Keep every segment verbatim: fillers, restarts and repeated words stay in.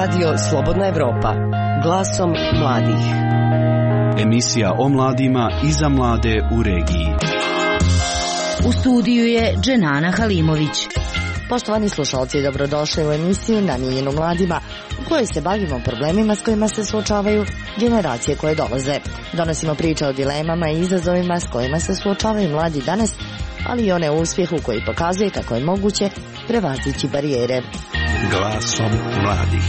Radio Slobodna Evropa, glasom mladih. Emisija o mladima i za mlade u regiji. U studiju je Dženana Halimović. Poštovani slušalci, dobrodošli u emisiju namijenjenu mladima u kojoj se bavimo problemima s kojima se suočavaju generacije koje dolaze. Donosimo priče o dilemama i izazovima s kojima se suočavaju mladi danas, ali i one uspjehu koji pokazuje kako je moguće prevazići barijere. Glasom mladih.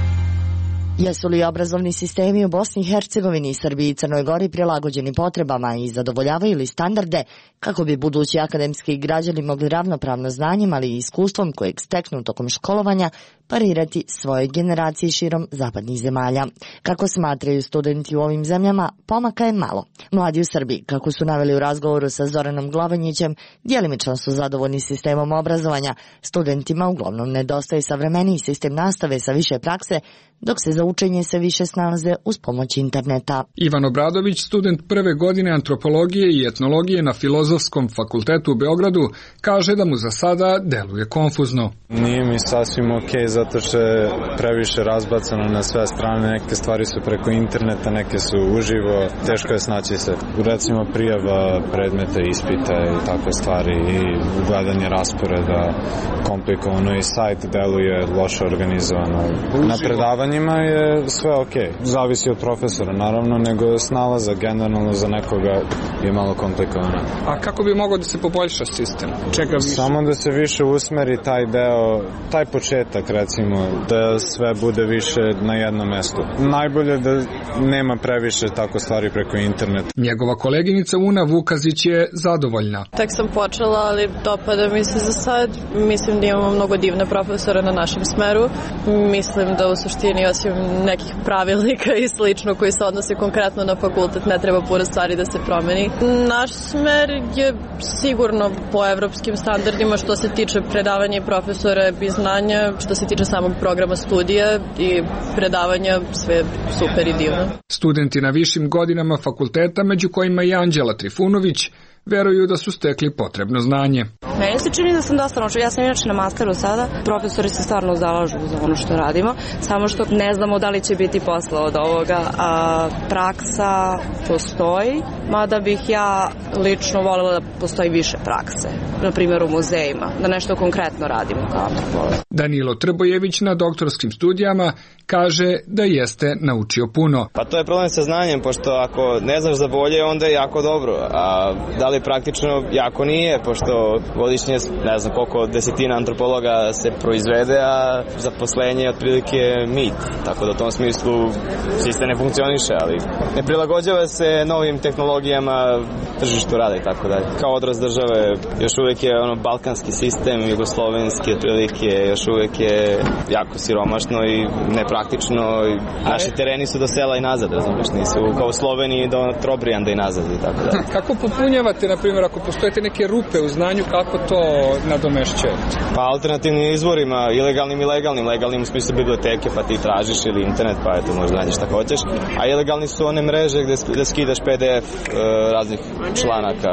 Jesu li obrazovni sistemi u Bosni i Hercegovini, Srbiji i Crnoj Gori prilagođeni potrebama i zadovoljavaju li standarde kako bi budući akademski građani mogli ravnopravno znanjem, ali i iskustvom kojeg steknu tokom školovanja parirati svoje generacije širom zapadnih zemalja? Kako smatraju studenti u ovim zemljama, pomaka je malo. Mladi u Srbiji, kako su naveli u razgovoru sa Zoranom Glavonjićem, djelimično su zadovoljni sistemom obrazovanja. Studentima uglavnom nedostaje savremeniji sistem nastave sa više prakse, dok se za učenje sve više snalaze uz pomoć interneta. Ivan Obradović, student prve godine antropologije i etnologije na Filozofskom fakultetu u Beogradu, kaže da mu za sada deluje konfuzno. Nije mi sasvim ok, zato što je previše razbacano na sve strane. Neke stvari su preko interneta, neke su uživo. Teško je snaći se. Recimo prijava predmeta, ispita i takve stvari i ugledanje rasporeda komplikovano i sajt deluje loše organizovano. Na predavanjima je sve ok. Zavisi od profesora, naravno, nego snalaza generalno za nekoga je malo komplikovano. A kako bi mogao da se poboljša sistem? Čega više? Samo da se više usmeri taj deo, taj početak, recimo, da sve bude više na jednom mestu. Najbolje da nema previše tako stvari preko interneta. Njegova koleginica Una Vukazić je zadovoljna. Tek sam počela, ali dopada mi se za sad. Mislim da imamo mnogo divne profesore na našem smeru. Mislim da u suštini, osim nekih pravilnika i slično koji se odnose konkretno na fakultet, ne treba puno stvari da se promeni. Naš smer je sigurno po evropskim standardima što se tiče predavanja i profesora i znanja, što se tiče samog programa studija i predavanja, sve super i divno. Studenti na višim godinama fakulteta, među kojima i Anđela Trifunović, veruju da su stekli potrebno znanje. Meni se čini da sam dosta naučila. Ja sam inače na masteru sada. Profesori se stvarno zalažu za ono što radimo, samo što ne znamo da li će biti posle od ovoga, a praksa postoji, mada bih ja lično voljela da postoji više prakse, na primjer u muzejima, da nešto konkretno radimo kao antropolog. Danilo Trbojević na doktorskim studijama kaže da jeste naučio puno. Pa to je problem sa znanjem, pošto ako ne znaš za bolje, onda je jako dobro, a da li praktično jako nije, pošto godišnje, ne znam koliko desetina antropologa se proizvede, a zaposlenje je otprilike mit. Tako da u tom smislu sistem ne funkcioniše, ali ne prilagođava se novim tehnologijama, tržištu rada i tako dalje. Kao odraz države još uvijek je ono balkanski sistem, jugoslovenski otprilike, još uvijek je jako siromašno i nepraktično. Naši tereni su do sela i nazad, razumiješ, nisu kao u Sloveniji do Trobrijanda i nazad i tako dalje. Kako popunjavate, na primjer, ako postojete neke rupe u znanju, kako to nadomešćujete? Pa alternativnim izvorima, ilegalnim i legalnim. Legalnim u smislu biblioteke, pa ti tražiš, ili internet, pa eto, možda nađeš šta hoćeš. A ilegalni su one mreže gde, gde skidaš P D F uh, raznih članaka.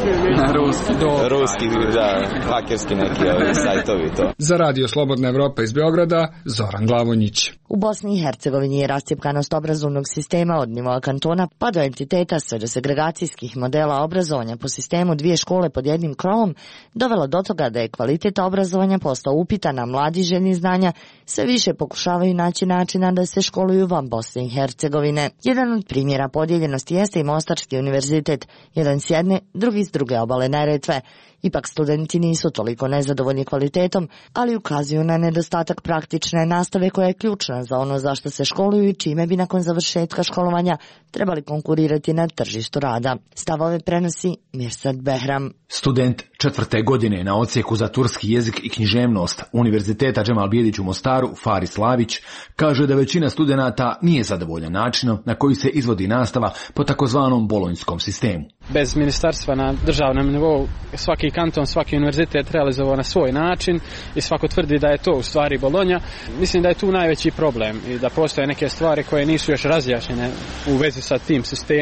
Ruski, do. Ruski, da, hakerski neki ovi sajtovi to. Za Radio Slobodna Evropa iz Beograda, Zoran Glavonjić. U Bosni i Hercegovini je rascjepkanost obrazovnog sistema od nivoa kantona pa do entiteta sve do segregacijskih modela obrazovanja po sistemu dvije škole pod jednim krovom dovelo do toga da je kvalitet obrazovanja postao upitan, a mladi željni znanja sve više pokušavaju naći načina da se školuju van Bosne i Hercegovine. Jedan od primjera podijeljenosti jeste i Mostarski univerzitet, jedan s jedne, drugi s druge obale Neretve. Ipak studenti nisu toliko nezadovoljni kvalitetom, ali ukazuju na nedostatak praktične nastave koja je ključna za ono zašto se školuju i čime bi nakon završetka školovanja trebali konkurirati na tržištu rada. Stavove prenosi Mirsad Behram. Student četvrte godine na odsjeku za turski jezik i književnost Univerziteta Džemal Bijedić u Mostaru, Faris Slavić, kaže da većina studenata nije zadovoljan načinom na koji se izvodi nastava po takozvanom bolonjskom sistemu. Bez ministarstva na državnom nivou svaki kanton, svaki univerzitet realizovao na svoj način i svako tvrdi da je to u stvari Bolonja. Mislim da je tu najveći problem i da postoje neke stvari koje nisu još razjašnjene u vezi sa tim sistemom.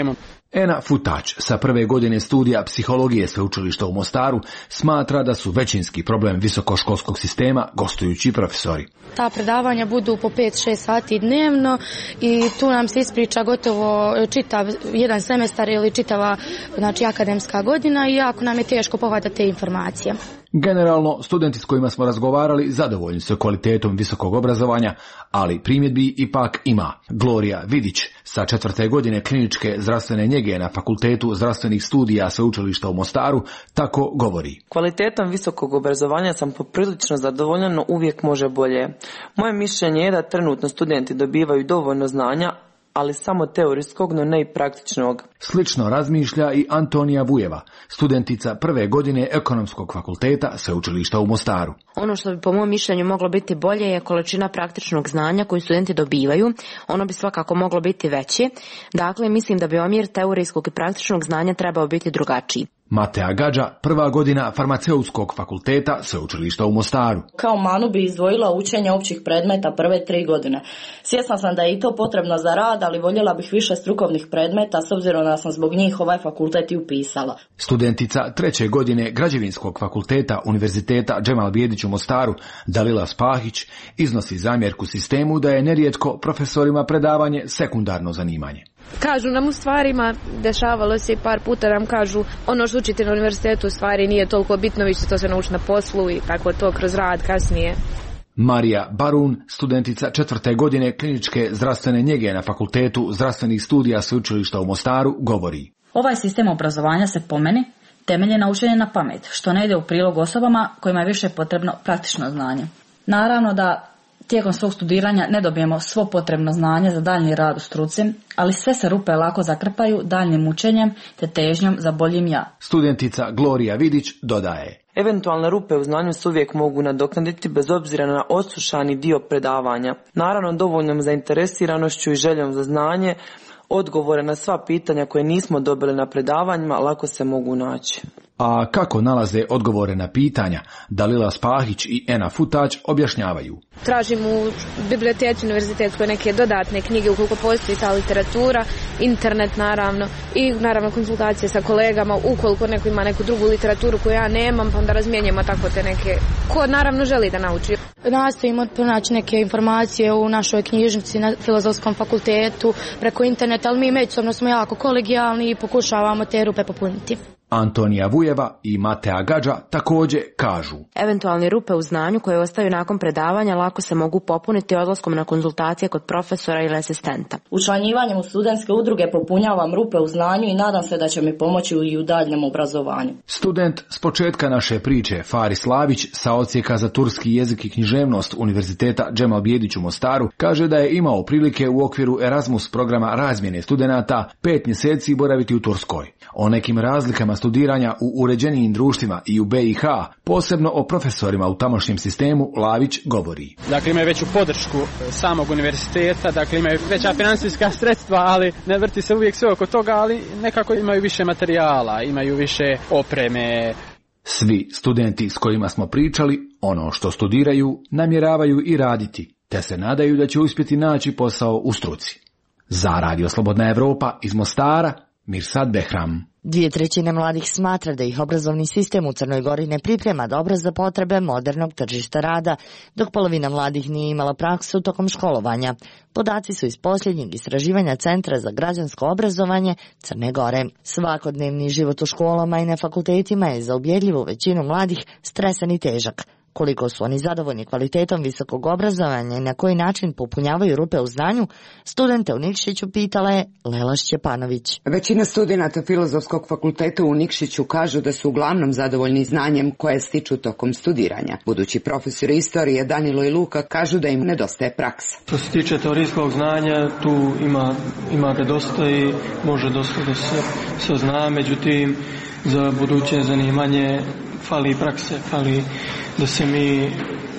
Ena Futač sa prve godine studija psihologije sveučilišta u Mostaru smatra da su većinski problem visokoškolskog sistema gostujući profesori. Ta predavanja budu po pet šest sati dnevno i tu nam se ispriča gotovo čitav jedan semestar ili čitava znači, akademska godina i jako nam je teško pohvatati te informacije. Generalno, studenti s kojima smo razgovarali zadovoljni su kvalitetom visokog obrazovanja, ali primjedbi ipak ima. Gloria Vidić sa četvrte godine kliničke zdravstvene njege na Fakultetu zdravstvenih studija sveučilišta u Mostaru tako govori. Kvalitetom visokog obrazovanja sam poprilično zadovoljan, no uvijek može bolje. Moje mišljenje je da trenutno studenti dobivaju dovoljno znanja, ali samo teorijskog, no ne i praktičnog. Slično razmišlja i Antonija Vujeva, studentica prve godine Ekonomskog fakulteta sveučilišta u Mostaru. Ono što bi po mom mišljenju moglo biti bolje je količina praktičnog znanja koju studenti dobivaju. Ono bi svakako moglo biti veće. Dakle, mislim da bi omjer teorijskog i praktičnog znanja trebao biti drugačiji. Matea Gađa, prva godina Farmaceutskog fakulteta sveučilišta u Mostaru. Kao manu bi izdvojila učenje općih predmeta prve tri godine. Svjesna sam da je i to potrebno za rad, ali voljela bih više strukovnih predmeta s obzirom da sam zbog njih ovaj fakultet i upisala. Studentica treće godine Građevinskog fakulteta Univerziteta Džemal Bijedić u Mostaru, Dalila Spahić, iznosi zamjerku sistemu da je nerijetko profesorima predavanje sekundarno zanimanje. Kažu nam u stvarima, dešavalo se i par puta nam kažu ono što učite na univerzitetu u stvari nije toliko bitno, vi ćete to se naučiti na poslu i tako to kroz rad kasnije. Marija Barun, studentica četvrte godine kliničke zdravstvene njege na Fakultetu zdravstvenih studija sveučilišta u Mostaru, govori. Ovaj sistem obrazovanja se po meni temelji na učenju na pamet, što ne ide u prilog osobama kojima je više potrebno praktično znanje. Naravno da tijekom svog studiranja ne dobijemo svo potrebno znanje za daljnji rad u struci, ali sve se rupe lako zakrpaju daljnjim učenjem te težnjom za boljim ja. Studentica Gloria Vidić dodaje. Eventualne rupe u znanju se uvijek mogu nadoknaditi bez obzira na odslušani dio predavanja. Naravno, dovoljnom zainteresiranošću i željom za znanje, odgovore na sva pitanja koje nismo dobili na predavanjima lako se mogu naći. A kako nalaze odgovore na pitanja, Dalila Spahić i Ena Futać objašnjavaju. Tražim u biblioteci univerzitetskoj neke dodatne knjige ukoliko postoji ta literatura, internet naravno i naravno konsultacije sa kolegama ukoliko neko ima neku drugu literaturu koju ja nemam, pa onda razmijenjamo tako te neke, ko naravno želi da nauči. Nastojimo pronaći neke informacije u našoj knjižnici na Filozofskom fakultetu preko interneta, ali mi međusobno smo jako kolegijalni i pokušavamo te rupe popuniti. Antonija Vujeva i Matea Gađa također kažu. Eventualne rupe u znanju koje ostaju nakon predavanja lako se mogu popuniti odlaskom na konzultacije kod profesora ili asistenta. Učlanjivanjem u studentske udruge popunjavam rupe u znanju i nadam se da će mi pomoći i u daljnjem obrazovanju. Student s početka naše priče, Faris Lavić, sa odsjeka za turski jezik i književnost Univerziteta Džemal Bijedić u Mostaru, kaže da je imao prilike u okviru Erasmus programa razmjene studenata pet mjeseci boraviti u Turskoj. O nekim razlikama studiranja u uređenijim društvima i u B i H, posebno o profesorima u tamošnjem sistemu, Lavić govori. Dakle, imaju veću podršku samog univerziteta, dakle imaju veća financijska sredstva, ali ne vrti se uvijek sve oko toga, ali nekako imaju više materijala, imaju više opreme. Svi studenti s kojima smo pričali, ono što studiraju, namjeravaju i raditi, te se nadaju da će uspjeti naći posao u struci. Za Radio Slobodna Evropa iz Mostara, Mirsad Behram. Dvije trećine mladih smatra da ih obrazovni sistem u Crnoj Gori ne priprema dobro za potrebe modernog tržišta rada, dok polovina mladih nije imala praksu tokom školovanja. Podaci su iz posljednjeg istraživanja Centra za građansko obrazovanje Crne Gore. Svakodnevni život u školama i na fakultetima je za ubjedljivu većinu mladih stresan i težak. Koliko su oni zadovoljni kvalitetom visokog obrazovanja i na koji način popunjavaju rupe u znanju, studente u Nikšiću pitala je Lela Šćepanović. Većina studenata Filozofskog fakulteta u Nikšiću kažu da su uglavnom zadovoljni znanjem koje stiču tokom studiranja. Budući profesori istorije Danilo i Luka kažu da im nedostaje praksa. Što se tiče teorijskog znanja, tu ima, ima ga dosta i može dosta da se, se zna, međutim za buduće zanimanje fali prakse, fali da se mi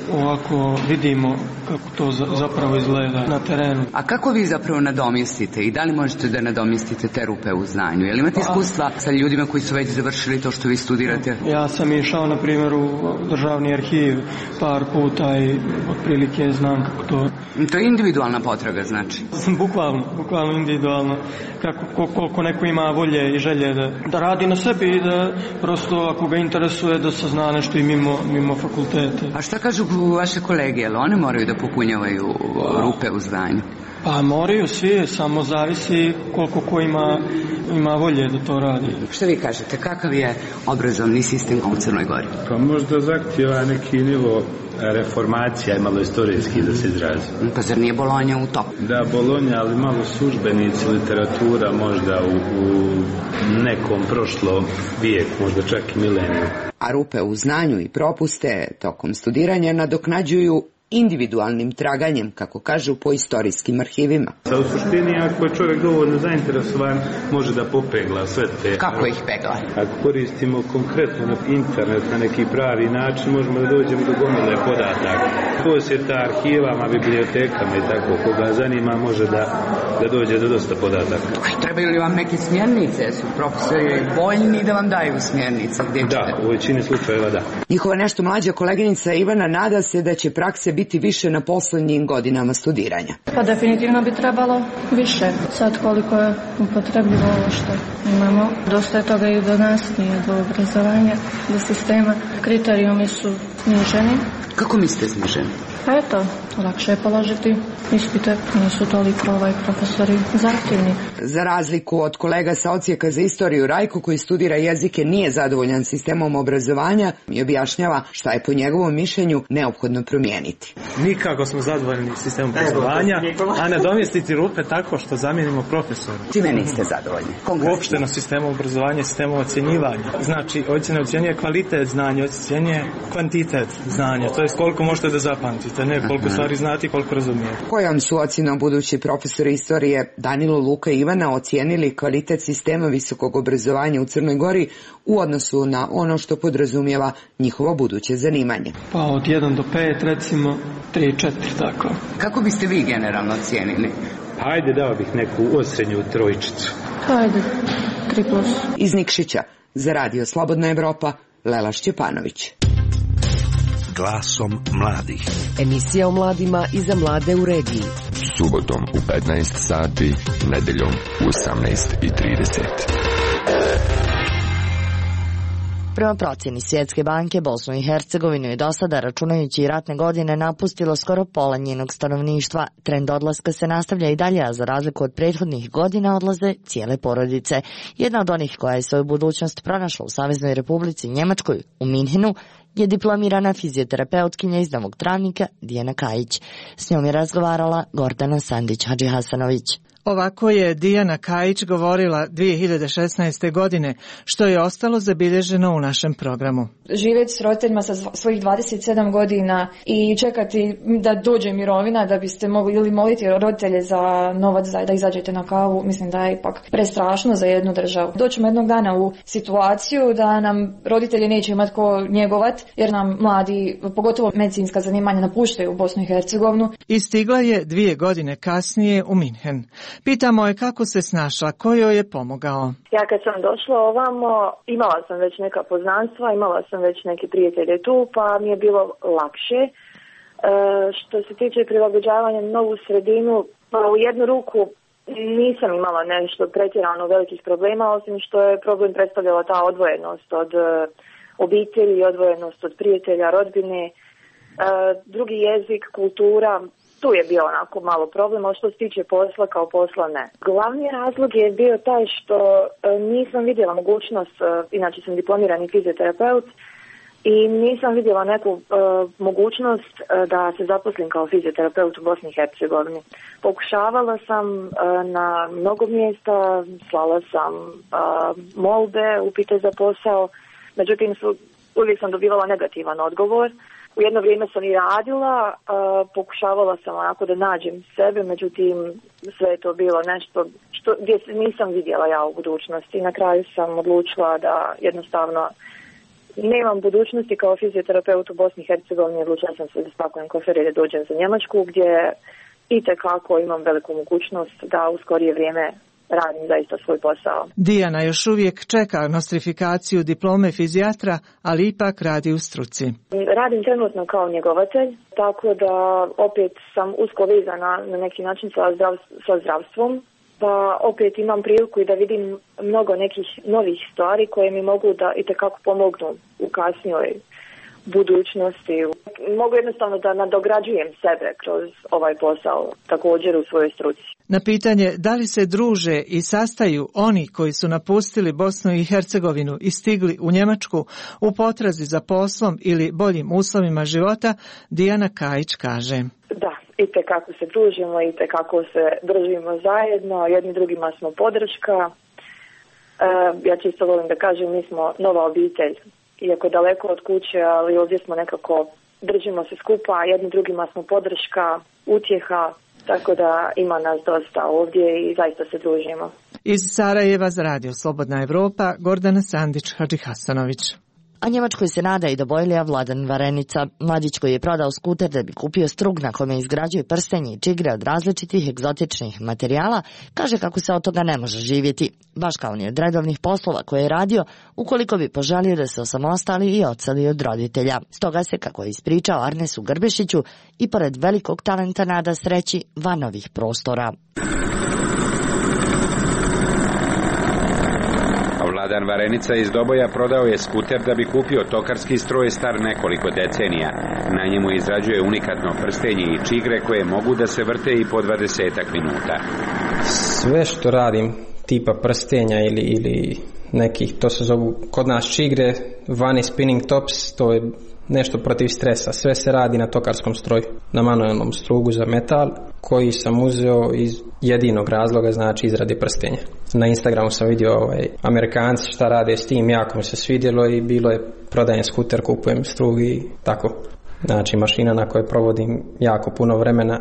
ovako vidimo kako to zapravo izgleda na terenu. A kako vi zapravo nadomjestite i da li možete da nadomjestite te rupe u znanju? Jel imate iskustva sa ljudima koji su već završili to što vi studirate? Ja sam išao, na primjer, u državni arhiv par puta i otprilike znam kako to... To je individualna potraga, znači? Bukvalno, bukvalno individualno. Kako, koliko neko ima volje i želje da, da radi na sebi i da prosto ako ga interesuje da sazna nešto i mimo, mimo fakulteta. A šta kažu vaše kolege, jel one moraju da popunjavaju rupe u znanju? Pa moraju svi, samo zavisi koliko ko ima, ima volje da to radi. Što vi kažete, kakav je obrazovni sistem u Crnoj Gori? Pa možda zahtjeva neki nivo reformacija i malo istorijski da se izrazi. Pa zar nije Bolonja u topu? Da, Bolonja, ali malo službenici, literatura možda u, u nekom prošlom vijeku, možda čak i mileniju. A rupe u znanju i propuste tokom studiranja nadoknađuju individualnim traganjem, kako kažu, po istorijskim arhivima. U suštini, ako je čovjek dovoljno zainteresovan, može da popegla sve te... Kako ih pegla? Ako koristimo konkretno na internet na neki pravi način, možemo da dođemo do gomile podataka. Posjeta arhivama, bibliotekama i tako, koga zanima, može da, da dođe do dosta podataka. Trebaju li vam neke smjernice? Su profesori voljni da vam daju smjernice? Gdje da, u većini slučajeva da. Njihova nešto mlađa koleginica Ivana nada se da će prakse biti više na poslednjim godinama studiranja. Pa definitivno bi trebalo više. Sad koliko je upotrebljivo ovo što imamo. Dosta je toga i do nas, nije do obrazovanja, do sistema. Kriterijumi su sniženi. Kako mislite sniženi? Pa eto, lakše je položiti ispite, nisu toliko ovaj profesori zahtjevni. Za razliku od kolega sa odsjeka za istoriju, Rajko, koji studira jezike, nije zadovoljan sistemom obrazovanja i objašnjava šta je po njegovom mišljenju neophodno promijeniti. Nikako smo zadovoljni sistemom obrazovanja, a nadomjestiti rupe tako što zamijenimo profesora. Čime niste zadovoljni? Uopšte na sistemu obrazovanja, sistemu ocjenjivanja. Znači, ocjena ocjenjuje kvalitet znanja, ocjenjuje kvantitet znanja, to je koliko možete da zapamtite, ne koliko stvari znati i koliko razumijete. Kojom su ocjenom budući profesori istorije Danilo, Luka i Ivana ocijenili kvalitet sistema visokog obrazovanja u Crnoj Gori u odnosu na ono što podrazumijeva njihovo buduće zanimanje? Pa od jedan do pet, recimo tri četiri, tako. Kako biste vi generalno ocijenili? Hajde, dao bih neku osrednju trojčicu. Hajde, tri plus. Iz Nikšića, za Radio Slobodna Evropa, Lela Šćepanović. Glasom mladih. Emisija o mladima i za mlade u regiji. Subotom u petnaest sati, nedeljom u osamnaest i trideset. Prema procjeni Svjetske banke, Bosnu i Hercegovinu je do sada, računajući i ratne godine, napustilo skoro pola njenog stanovništva. Trend odlaska se nastavlja i dalje, a za razliku od prethodnih godina odlaze cijele porodice. Jedna od onih koja je svoju budućnost pronašla u Saveznoj Republici Njemačkoj, u Minhenu, je diplomirana fizioterapeutkinja iz Novog Travnika Dijana Kajić. S njom je razgovarala Gordana Sandić-Hadžihasanović. Ovako je Dijana Kajić govorila dvije hiljade šesnaeste. godine, što je ostalo zabilježeno u našem programu. Živjeti s roditeljima sa svojih dvadeset sedam godina i čekati da dođe mirovina da biste mogli ili moliti roditelje za novac da izađete na kavu, mislim da je ipak prestrašno za jednu državu. Doćemo jednog dana u situaciju da nam roditelji neće imati ko njegovat, jer nam mladi, pogotovo medicinska zanimanja, napuštaju u Bosnu i Hercegovinu. I stigla je dvije godine kasnije u Minhen. Pitamo je kako se snašla, ko joj je pomogao. Ja kad sam došla ovamo, imala sam već neka poznanstva, imala sam već neke prijatelje tu, pa mi je bilo lakše. E, što se tiče prilagođavanja na novu sredinu, pa u jednu ruku nisam imala nešto pretjerano velikih problema, osim što je problem predstavljala ta odvojenost od obitelji, odvojenost od prijatelja, rodbine, e, drugi jezik, kultura. Tu je bio onako malo problem, ali što se tiče posla, kao posla ne. Glavni razlog je bio taj što nisam vidjela mogućnost, inače sam diplomirani fizioterapeut, i nisam vidjela neku uh, mogućnost uh, da se zaposlim kao fizioterapeut u Bosni i Hercegovini. Pokušavala sam uh, na mnogo mjesta, slala sam uh, molbe, upite za posao, međutim su, uvijek sam dobivala negativan odgovor. U jedno vrijeme sam i radila, uh, pokušavala sam onako da nađem sebe, međutim sve je to bilo nešto što, gdje nisam vidjela ja u budućnosti. Na kraju sam odlučila da jednostavno nemam budućnosti kao fizioterapeut u Bosni i Hercegovini, odlučila sam se da spakujem kofer i da dođem za Njemačku, gdje itekako imam veliku mogućnost da u skorije vrijeme radim zaista svoj posao. Dijana još uvijek čeka nostrifikaciju diplome fizijatra, ali ipak radi u struci. Radim trenutno kao njegovatelj, tako da opet sam usko vezana na neki način sa, zdrav, sa zdravstvom, pa opet imam priliku i da vidim mnogo nekih novih stvari koje mi mogu da itekako pomognu u kasnijoj budućnosti. Mogu jednostavno da nadograđujem sebe kroz ovaj posao, također u svojoj struci. Na pitanje da li se druže i sastaju oni koji su napustili Bosnu i Hercegovinu i stigli u Njemačku u potrazi za poslom ili boljim uslovima života, Dijana Kajić kaže: Da, itekako se družimo, itekako se držimo zajedno, jedni drugima smo podrška. E, ja čisto volim da kažem, mi smo nova obitelj. Iako daleko od kuće, ali ovdje smo nekako, držimo se skupa, jedni drugima smo podrška, utjeha, tako da ima nas dosta ovdje i zaista se družimo. Iz Sarajeva za Radio Slobodna Evropa, Gordana Sandić Hadžihasanović. A Njemačkoj se nada i dobojlija Vladan Varenica. Mladić koji je prodao skuter da bi kupio strug na kome izgrađuje prstenje i čigre od različitih egzotičnih materijala, kaže kako se od toga ne može živjeti, baš kao ni od redovnih poslova koje je radio, ukoliko bi poželio da se osamostali i odseli od roditelja. Stoga se, kako je ispričao Arnesu Grbešiću, i pored velikog talenta nada sreći van ovih prostora. Vladan Varenica iz Doboja prodao je skuter da bi kupio tokarski stroj star nekoliko decenija. Na njemu izrađuje unikatno prstenje i čigre koje mogu da se vrte i po dvadesetak minuta. Sve što radim, tipa prstenja ili, ili nekih, to se zovu kod nas čigre, vani spinning tops, to je nešto protiv stresa. Sve se radi na tokarskom stroju, na manualnom strugu za metal, koji sam uzeo iz jedinog razloga, znači izradi prstenja. Na Instagramu sam vidio ovaj, Amerikanci šta rade s tim, jako mi se svidjelo i bilo je prodajem skuter, kupujem strug i tako. Znači mašina na kojoj provodim jako puno vremena.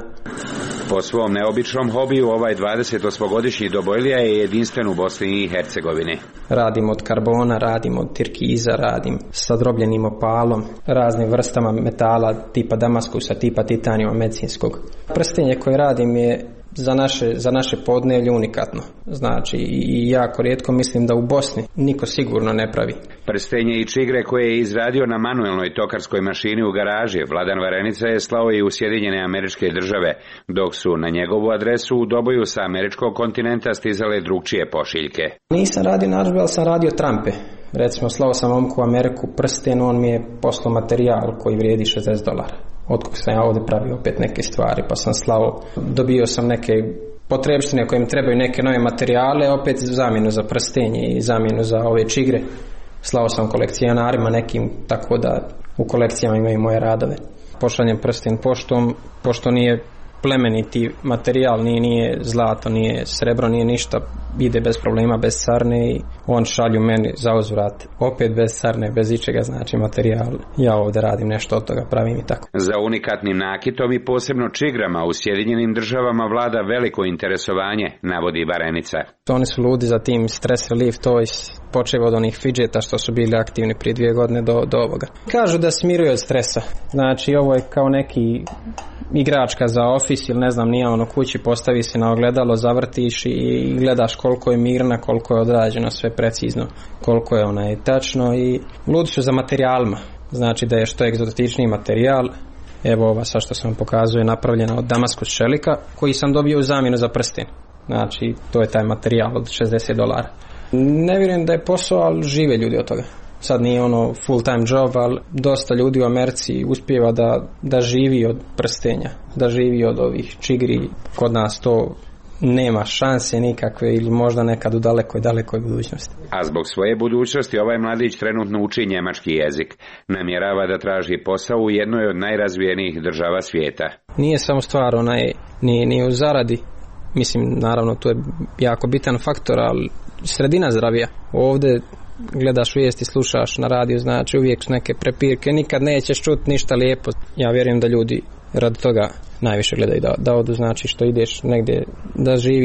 Po svom neobičnom hobiju ovaj dvadesetosmogodišnji Dobojlija je jedinstven u Bosni i Hercegovini. Radim od karbona, radim od tirkiza, radim sa drobljenim opalom, raznim vrstama metala tipa damaskusa, tipa titanijuma medicinskog. Prstenje koje radim je za naše, za naše podnevlje unikatno. Znači i jako rijetko, mislim da u Bosni niko sigurno ne pravi. Prstenje i čigre koje je izradio na manuelnoj tokarskoj mašini u garaži, Vladan Varenica je slao i u Sjedinjene Američke Države, dok su na njegovu adresu u Doboju sa američkog kontinenta stizale drugčije pošiljke. Nisam radio narudžbe, ali sam radio trampe. Recimo, slao sam momku u Ameriku prsten, on mi je poslao materijal koji vrijedi šezdeset dolara. Otkog sam ja ovdje pravio opet neke stvari, pa sam slao, dobio sam neke potrebštine koje mi trebaju, neke nove materijale, opet zamjenu za prstenje i zamjenu za ove čigre. Slao sam kolekcionarima nekim, tako da u kolekcijama imaju moje radove. Pošaljem prsten poštom, pošto nije plemeniti materijal, nije, nije zlato, nije srebro, nije ništa, ide bez problema, bez carne i on šalju meni za uzvrat, opet bez carne, bez ičega, znači materijal. Ja ovdje radim nešto od toga, pravim i tako. Za unikatnim nakitom i posebno čigrama u Sjedinjenim Državama vlada veliko interesovanje, navodi Varenica. Oni su ludi za tim stress relief toys, počeo od onih fidžeta što su bili aktivni prije dvije godine do, do ovoga. Kažu da smiruje od stresa, znači ovo je kao neki igračka za ofis ili ne znam nije ono kući, postavi se na ogledalo, zavrtiš i gledaš koliko je mirna, koliko je odrađeno sve precizno, koliko je onaj tačno i ludi su za materijalima, znači da je što egzotičniji materijal. Evo ova sad što sam vam pokazuje napravljena od damaskus čelika koji sam dobio u zamjenu za prsten, znači to je taj materijal od šezdeset dolara. Ne vjerujem da je posao, ali žive ljudi od toga. Sad nije ono full time job, ali dosta ljudi u Americi uspijeva da, da živi od prstenja, da živi od ovih čigri. Kod nas to nema šanse nikakve ili možda nekad u dalekoj, dalekoj budućnosti. A zbog svoje budućnosti ovaj mladić trenutno uči njemački jezik. Namjerava da traži posao u jednoj od najrazvijenijih država svijeta. Nije samo stvar onaj, ni, ni u zaradi. Mislim, naravno, to je jako bitan faktor, ali sredina zdravija. Ovdje gledaš vijesti, slušaš na radiju, znači uvijek su neke prepirke, nikad nećeš čuti ništa lijepo. Ja vjerujem da ljudi radi toga najviše gledaju da, da odu, znači što ideš negdje da živiš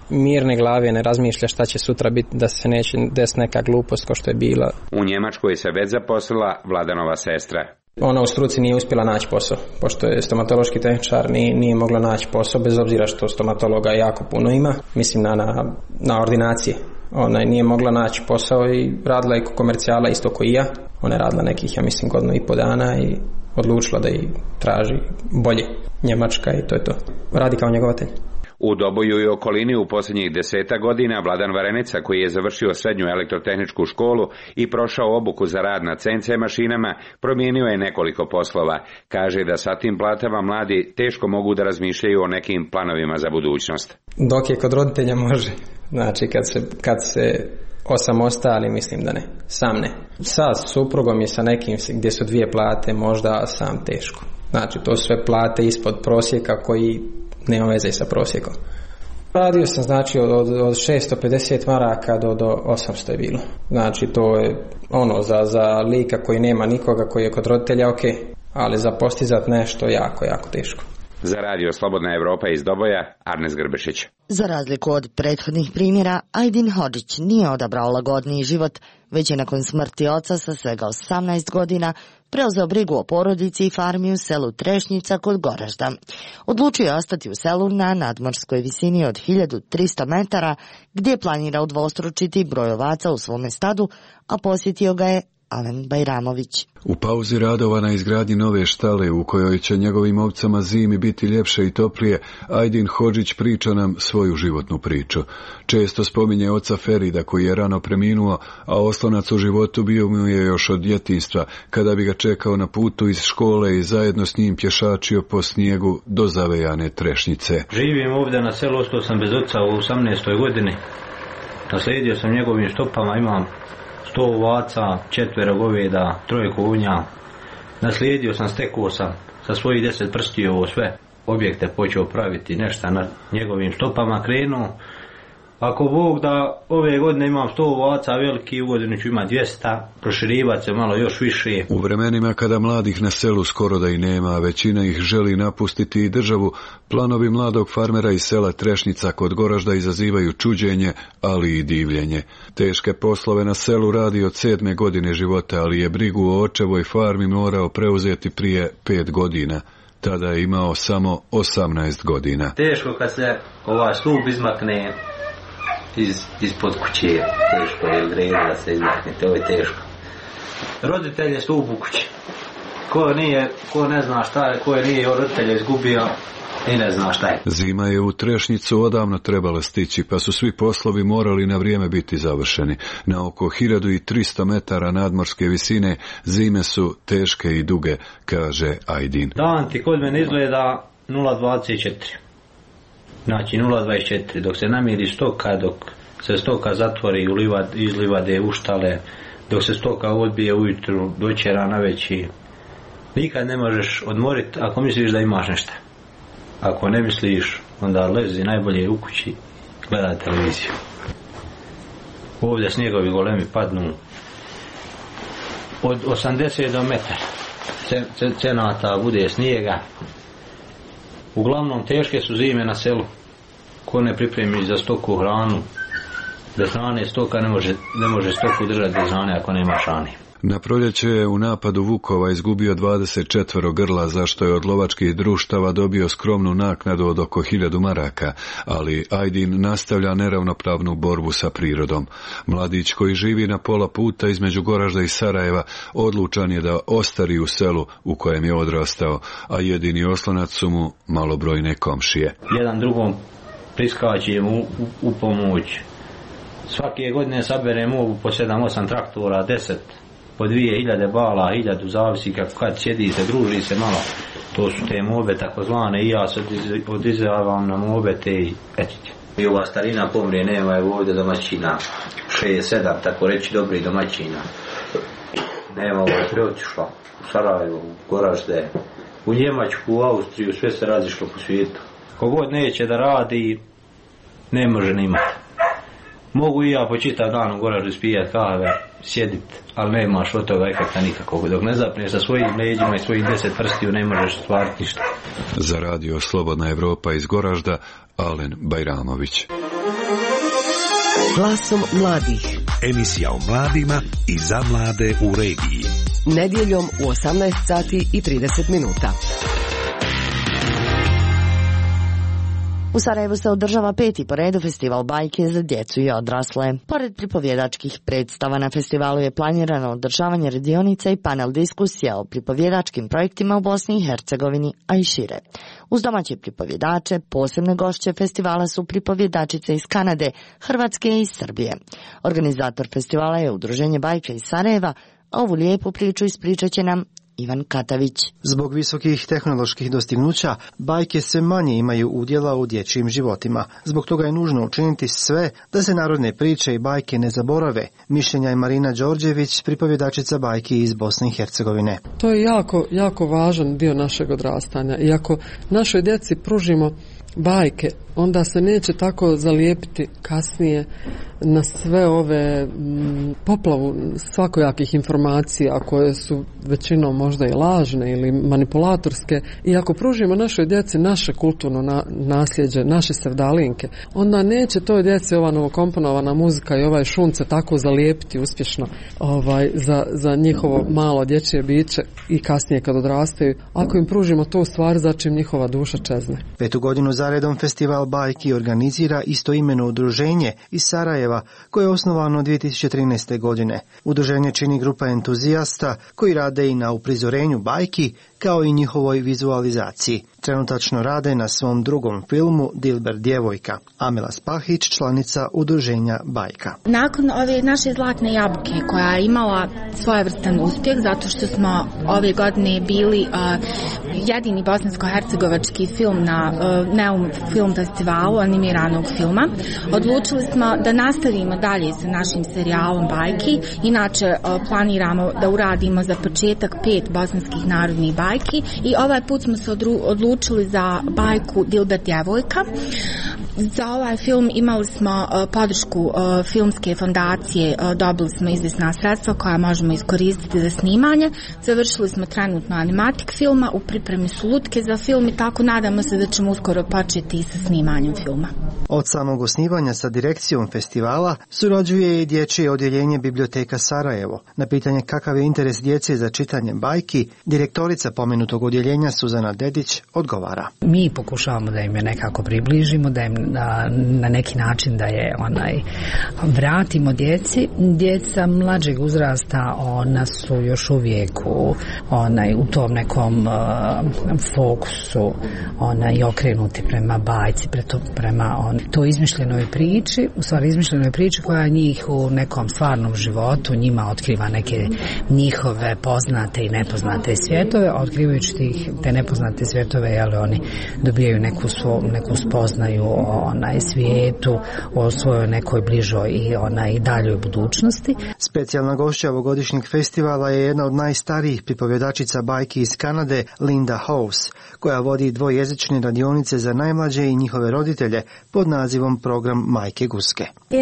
mirne glave, ne razmišlja šta će sutra biti, da se neće desiti neka glupost kao što je bila. U Njemačkoj se već zaposlila Vladanova sestra. Ona u struci nije uspjela naći posao, pošto je stomatološki tehničar, nije, nije mogla naći posao, bez obzira što stomatologa jako puno ima, mislim na, na, na ordinacije. Ona nije mogla naći posao i radila je komercijala isto ko i ja. Ona je radila nekih, ja mislim, godinu i po dana i odlučila da i traži bolje Njemačka i to je to. Radi kao njegovatelj. U Doboju i okolini u posljednjih deseta godina Vladan Varenica, koji je završio srednju elektrotehničku školu i prošao obuku za rad na C N C mašinama, promijenio je nekoliko poslova. Kaže da sa tim platama mladi teško mogu da razmišljaju o nekim planovima za budućnost. Dok je kod roditelja može. Znači kad se, kad se osamostali, mislim da ne. Sam ne. Sa suprugom i sa nekim gdje su dvije plate, možda sam teško. Znači to su sve plate ispod prosjeka koji nema veze sa prosjekom. Radio sam znači od, od, od šesto pedeset maraka do, do osamsto je bilo. Znači to je ono za, za lika koji nema nikoga, koji je kod roditelja ok, ali za postizat nešto jako, jako teško. Za radio Slobodna Evropa iz Doboja, Arnes Grbešić. Za razliku od prethodnih primjera, Ajdin Hodžić nije odabrao lagodniji život, već je nakon smrti oca sa svega osamnaest godina preuzeo brigu o porodici i farmi u selu Trešnjica kod Goražda. Odlučio je ostati u selu na nadmorskoj visini od hiljadu tristo metara, gdje planira udvostručiti broj ovaca u svome stadu, a posjetio ga je Alen Bajramović. U pauzi radova na izgradnji nove štale u kojoj će njegovim ovcama zimi biti ljepše i toplije, Ajdin Hodžić priča nam svoju životnu priču. Često spominje oca Ferida koji je rano preminuo, a oslonac u životu bio mu je još od djetinjstva, kada bi ga čekao na putu iz škole i zajedno s njim pješačio po snijegu do zavejane Trešnjice. Živim ovdje na selu, ostao sam bez oca u osamnaestoj godini. Naslijedio sam njegovim stopama, imam sto ovaca, četvero goveda, troje konja. Naslijedio sam, stekao sam sa svojih deset prstiju ovo sve objekte počeo praviti, nešto na njegovim stopama krenuo. Ako Bog da ove godine imam sto ovaca veliki, u godinu ću imati dvjesto, proširivati se malo još više. U vremenima kada mladih na selu skoro da i nema, većina ih želi napustiti i državu, planovi mladog farmera iz sela Trešnjica kod Goražda izazivaju čuđenje, ali i divljenje. Teške poslove na selu radi od sedme godine života, ali je brigu o očevoj farmi morao preuzeti prije pet godina. Tada je imao samo osamnaest godina. Teško kad se ovaj stup izmakne iz, ispod kuće, teško je odrediti da se izmakne, to je teško. Roditelj je stup u kući. Ko nije, ko ne zna šta je, ko je nije roditelja izgubio i ne zna šta je. Zima je u Trešnjicu odavno trebala stići, pa su svi poslovi morali na vrijeme biti završeni. Na oko hiljadu tristo metara nadmorske visine zime su teške i duge, kaže Ajdin. Dan ti kod mene izgleda nula dvadeset četiri. Znači nula dvadeset četiri, dok se namiri stoka, dok se stoka zatvori ulivad, iz livade u štale, dok se stoka odbije ujutru, dočera na veći. Nikad ne možeš odmoriti ako misliš da imaš nešto. Ako ne misliš, onda lezi najbolje u kući, gleda televiziju. Ovdje snjegovi golemi padnu od osamdeset do metara. Cenata bude snijega. Uglavnom teške su zime na selu. Ko ne pripremi za stoku hranu, bez hrane stoka ne može, ne može stoku držati bez hrane ako nema hrane. Na proljeće je u napadu vukova izgubio dvadeset četiri grla, zašto je od lovačkih društava dobio skromnu naknadu od oko hiljadu maraka, ali Ajdin nastavlja neravnopravnu borbu sa prirodom. Mladić koji živi na pola puta između Goražda i Sarajeva odlučan je da ostari u selu u kojem je odrastao, a jedini oslonac su mu malobrojne komšije. Jedan drugom priskače mu u, u pomoć. Svake godine sabere mogu po sedam osam traktora, deset po dvije hiljade bala, hiljadu, zavisi kako kad sjedi se, druži se malo. To su te mobe takozvane i ja se odizavam na mobete i etite. I ova starina pomrije, nema je ovdje domaćina, šest sedam, tako reći dobri domaćina. Nema ovo je preotišla u Sarajevo, u Goražde, u Njemačku, u Austriju, sve se razišlo po svijetu. Kogod neće da radi, ne može ni imati. Mogu i ja po čitav dan u Goraždu spijat kave, sjedit, ali nemaš od toga efekta nikakvog. Dok ne zapneš sa svojim leđima i svojih deset prstiju, ne možeš stvariti ništa. Za radio Slobodna Evropa iz Goražda, Alen Bajramović. Glasom mladih. Emisija o mladima i za mlade u regiji. Nedjeljom u osamnaest sati i trideset minuta. U Sarajevu se održava peti po redu festival bajke za djecu i odrasle. Pored pripovjedačkih predstava na festivalu je planirano održavanje radionica i panel diskusija o pripovjedačkim projektima u Bosni i Hercegovini, a i šire. Uz domaće pripovjedače, posebne gošće festivala su pripovjedačice iz Kanade, Hrvatske i Srbije. Organizator festivala je Udruženje bajke iz Sarajeva, a ovu lijepu priču ispričat će nam Ivan Katavić. Zbog visokih tehnoloških dostignuća, bajke sve manje imaju udjela u dječjim životima. Zbog toga je nužno učiniti sve da se narodne priče i bajke ne zaborave. Mišljenja je Marina Đorđević, pripovjedačica bajki iz Bosne i Hercegovine. To je jako, jako važan dio našeg odrastanja. I ako našoj djeci pružimo bajke, onda se neće tako zalijepiti kasnije na sve ove m, poplavu svakojakih informacija koje su većinom možda i lažne ili manipulatorske. I ako pružimo našoj djeci naše kulturno na, nasljeđe, naše sevdalinke, onda neće toj djeci ova novokomponovana muzika i ovaj šunce tako zalijepiti uspješno ovaj, za, za njihovo malo dječje biće i kasnije kad odrastaju. Ako im pružimo to u stvari, začim njihova duša čezne. Petu godinu zaredom festival bajki organizira istoimeno udruženje iz Sarajeva koje je osnovano dvije tisuće trinaeste. godine. Udruženje čini grupa entuzijasta koji rade i na uprizorenju bajki kao i njihovoj vizualizaciji. Trenutačno rade na svom drugom filmu Dilber djevojka. Amela Spahić, članica udruženja Bajka. Nakon ove naše zlatne jabuke koja je imala svojevrstan uspjeh zato što smo ove godine bili uh, jedini bosansko-hercegovački film na uh, Neum film festivalu animiranog filma, odlučili smo da nastavimo dalje sa našim serijalom Bajki. Inače uh, planiramo da uradimo za početak pet bosanskih narodnih bajki i ovaj put smo se odru- odlučili za bajku Dilber djevojka. Za ovaj film imali smo uh, podršku uh, filmske fondacije, uh, dobili smo izvjesna sredstva koja možemo iskoristiti za snimanje. Završili smo trenutno animatik filma, u pripremi su lutke za film i tako nadamo se da ćemo uskoro početi sa snimanjem filma. Od samog osnivanja sa direkcijom festivala surađuje i dječje odjeljenje Biblioteka Sarajevo. Na pitanje kakav je interes djece za čitanje bajki, direktorica pomenutog odjeljenja Suzana Dedić odgovara. Mi pokušavamo da im je nekako približimo, da im na, na neki način da je onaj vratimo djeci. Djeca mlađeg uzrasta ona su još uvijek u, onaj, u tom nekom uh, fokusu onaj, okrenuti prema bajci, preto, prema on, to izmišljenoj priči, u stvari izmišljenoj priči koja njih u nekom stvarnom životu njima otkriva neke njihove poznate i nepoznate svjetove, otkrivajući tih, te nepoznate svjetove, jel, oni dobijaju neku, svo, neku spoznaju o onaj svijetu, o svojoj nekoj bližoj i onaj daljoj budućnosti. Specijalna gošća ovogodišnjeg festivala je jedna od najstarijih pripovjedačica bajki iz Kanade, Linda House, koja vodi dvojezične radionice za najmlađe i njihove roditelje pod nazivom Program Majke Guske.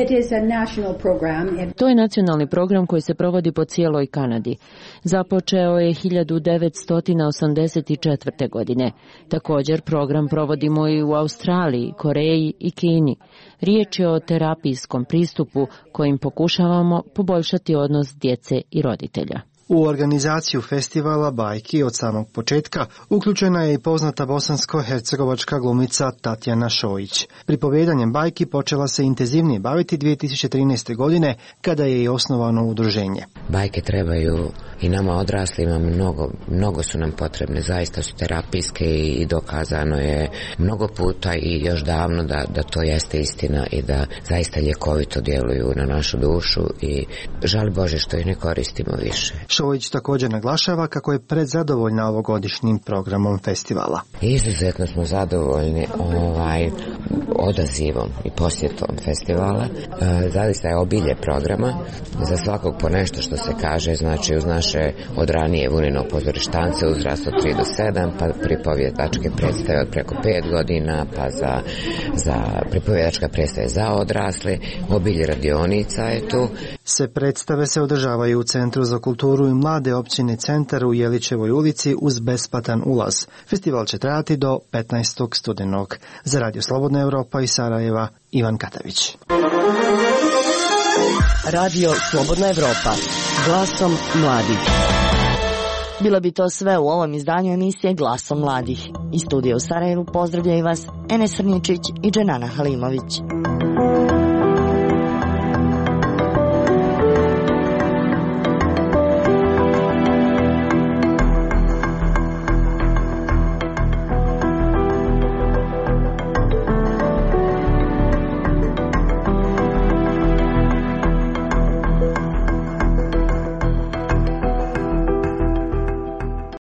To je nacionalni program koji se provodi po cijeloj Kanadi. Započeo je hiljadu devetsto osamdeset četvrte. godine. Također program provodimo i u Australiji, Koreji i Kini. Riječ je o terapijskom pristupu kojim pokušavamo poboljšati odnos djece i roditelja. U organizaciju festivala bajki od samog početka uključena je i poznata bosansko-hercegovačka glumica Tatjana Šojić. Pripovjedanjem bajki počela se intenzivnije baviti dvije tisuće trinaeste. godine kada je i osnovano udruženje. Bajke trebaju i nama odraslima, mnogo, mnogo su nam potrebne, zaista su terapijske i dokazano je mnogo puta i još davno da, da to jeste istina i da zaista ljekovito djeluju na našu dušu i žali Bože što ih ne koristimo više. Šojić također naglašava kako je predzadovoljna ovogodišnjim programom festivala. Izuzetno smo zadovoljni ovaj, odazivom i posjetom festivala. E, zaista je obilje programa, za svakog po nešto što se kaže, znači uz naše od ranije Vunino pozorištance uzrast od tri do sedam, pa pripovjedačke predstave od preko pet godina, pa za, za pripovjedačka predstave za odrasle, obilje radionica je tu. Sve predstave se održavaju u Centru za kulturu i mlade općine Centar u Jelićevoj ulici uz besplatan ulaz. Festival će trajati do petnaestog studenog. Za Radio Slobodna Europa i Sarajeva, Ivan Katavić. Radio Slobodna Evropa. Glasom mladih. Bilo bi to sve u ovom izdanju emisije Glasom mladih. Iz studija u Sarajevu pozdravljaju vas Enes Srničić i Dženana Halimović.